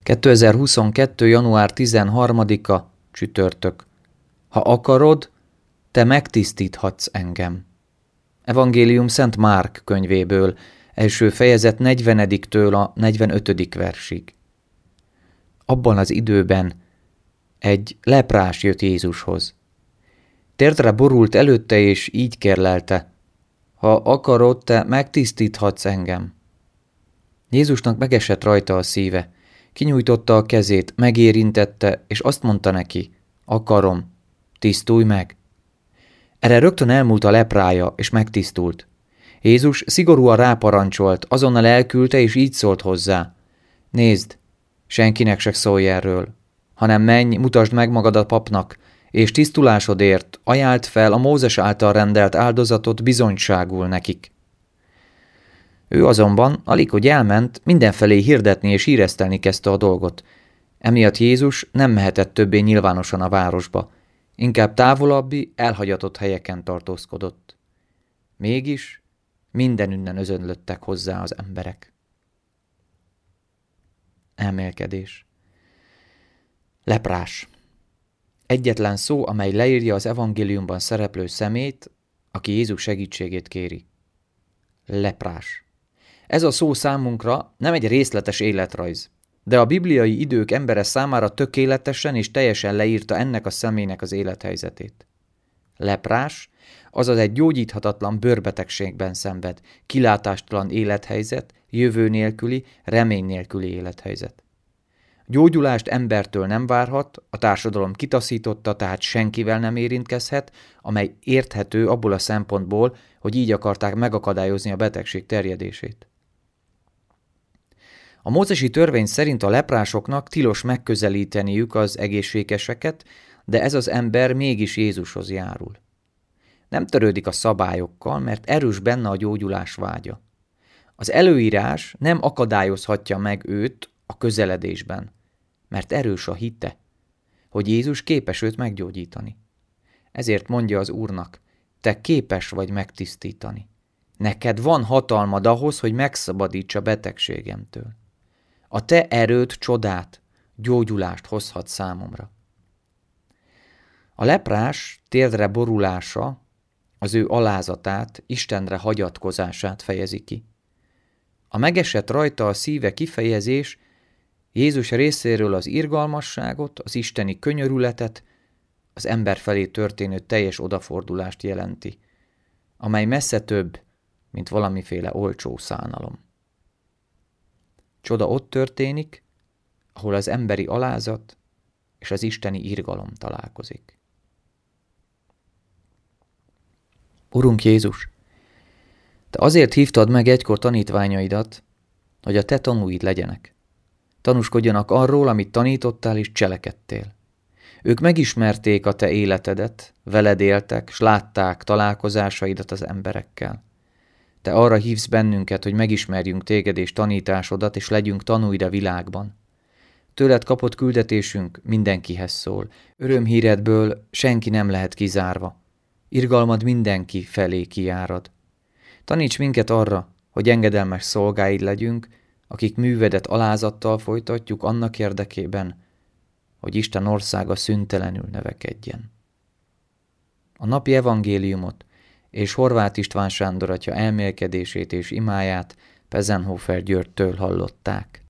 2022. január 13-a csütörtök. Ha akarod, te megtisztíthatsz engem. Evangélium Szent Márk könyvéből, első fejezet 40-től a 45. versig. Abban az időben egy leprás jött Jézushoz. Térdre borult előtte, és így kérlelte: ha akarod, te megtisztíthatsz engem. Jézusnak megesett rajta a szíve. Kinyújtotta a kezét, megérintette, és azt mondta neki: akarom, tisztulj meg. Erre rögtön elmúlt a leprája, és megtisztult. Jézus szigorúan ráparancsolt, azonnal elküldte, és így szólt hozzá: nézd, senkinek se szólj erről, hanem menj, mutasd meg magad a papnak, és tisztulásodért ajánld fel a Mózes által rendelt áldozatot bizonyságul nekik. Ő azonban, alig hogy elment, mindenfelé hirdetni és híresztelni kezdte a dolgot. Emiatt Jézus nem mehetett többé nyilvánosan a városba, inkább távolabbi, elhagyatott helyeken tartózkodott. Mégis mindenünnen özönlöttek hozzá az emberek. Elmélkedés. Leprás. Egyetlen szó, amely leírja az evangéliumban szereplő szemét, aki Jézus segítségét kéri. Leprás. Ez a szó számunkra nem egy részletes életrajz, de a bibliai idők embere számára tökéletesen és teljesen leírta ennek a személynek az élethelyzetét. Leprás, azaz egy gyógyíthatatlan bőrbetegségben szenved, kilátástalan élethelyzet, jövő nélküli, remény nélküli élethelyzet. Gyógyulást embertől nem várhat, a társadalom kitaszította, tehát senkivel nem érintkezhet, amely érthető abból a szempontból, hogy így akarták megakadályozni a betegség terjedését. A mózesi törvény szerint a leprásoknak tilos megközelíteniük az egészségeseket, de ez az ember mégis Jézushoz járul. Nem törődik a szabályokkal, mert erős benne a gyógyulás vágya. Az előírás nem akadályozhatja meg őt a közeledésben, mert erős a hite, hogy Jézus képes őt meggyógyítani. Ezért mondja az Úrnak: te képes vagy megtisztítani. Neked van hatalmad ahhoz, hogy megszabadíts a betegségemtől. A te erőd csodát, gyógyulást hozhat számomra. A leprás térdre borulása az ő alázatát, Istenre hagyatkozását fejezi ki. A megesett rajta a szíve kifejezés Jézus részéről az irgalmasságot, az isteni könyörületet, az ember felé történő teljes odafordulást jelenti, amely messze több, mint valamiféle olcsó szánalom. Csoda ott történik, ahol az emberi alázat és az isteni irgalom találkozik. Urunk Jézus, te azért hívtad meg egykor tanítványaidat, hogy a te tanúid legyenek. Tanúskodjanak arról, amit tanítottál és cselekedtél. Ők megismerték a te életedet, veled éltek, s látták találkozásaidat az emberekkel. Te arra hívsz bennünket, hogy megismerjünk téged és tanításodat, és legyünk tanúid a világban. Tőled kapott küldetésünk mindenkihez szól. Örömhíredből senki nem lehet kizárva. Irgalmad mindenki felé kijárad. Taníts minket arra, hogy engedelmes szolgáid legyünk, akik művedet alázattal folytatjuk annak érdekében, hogy Isten országa szüntelenül növekedjen. A napi evangéliumot és Horváth István Sándor atya elmélkedését és imáját Pezenhofer Györgytől hallották.